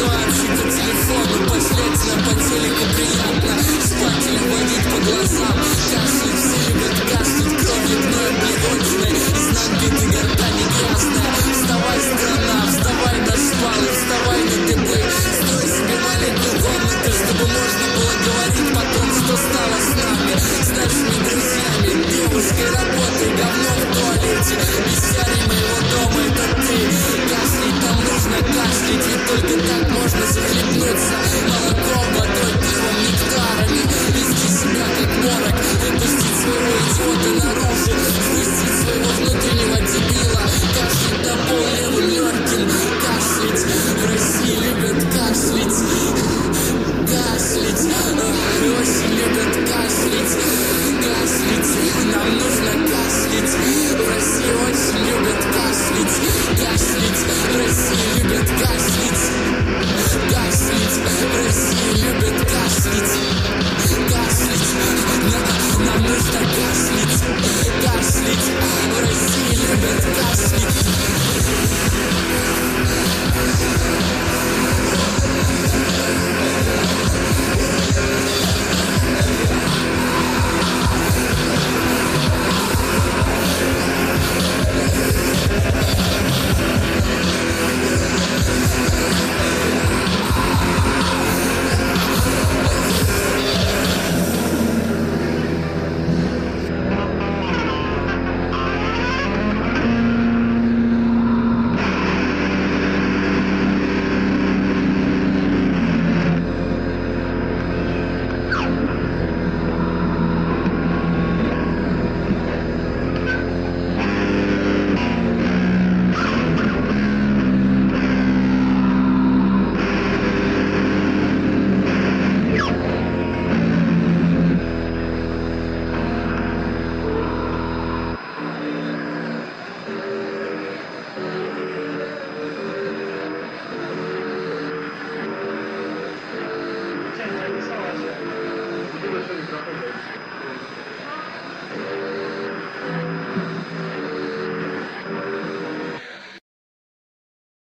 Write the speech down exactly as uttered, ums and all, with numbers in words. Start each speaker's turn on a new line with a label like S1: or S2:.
S1: одной общий по телефону, последствия по телеку приятно. Спать или водить по глазам, кашлять, все любят кашлять, кровью гноем блевотиной, из набитой гортани грязная. Вставай, страна, вставай на шпалы, вставай на дыбы, строй себе маленькую комнату, чтобы можно было говорить потом, что стало с нами, с нашими друзьями, девушкой, работой, говно в туалете, бесярий моего дома, это ты. Кашлять нам нужно, кашлять, ведь только так можно захлебнуться молоком, водой, пивом, нектарами, вести себя как морок, выпустить своего идиота наружу, впустить своего внутреннего дебила, кашлять на пол левым легким, кашлять. В России любят кашлять, кашлять, очень любят кашлять, кашлять, нам нужно кашлять. В России очень любят кашлять, кашлять, в России любят кашлять, кашлять, в России любят кашлять, кашлять, нам, нам нужно кашлять, кашлять, в России любят кашлять.
S2: Небольшой микрофон.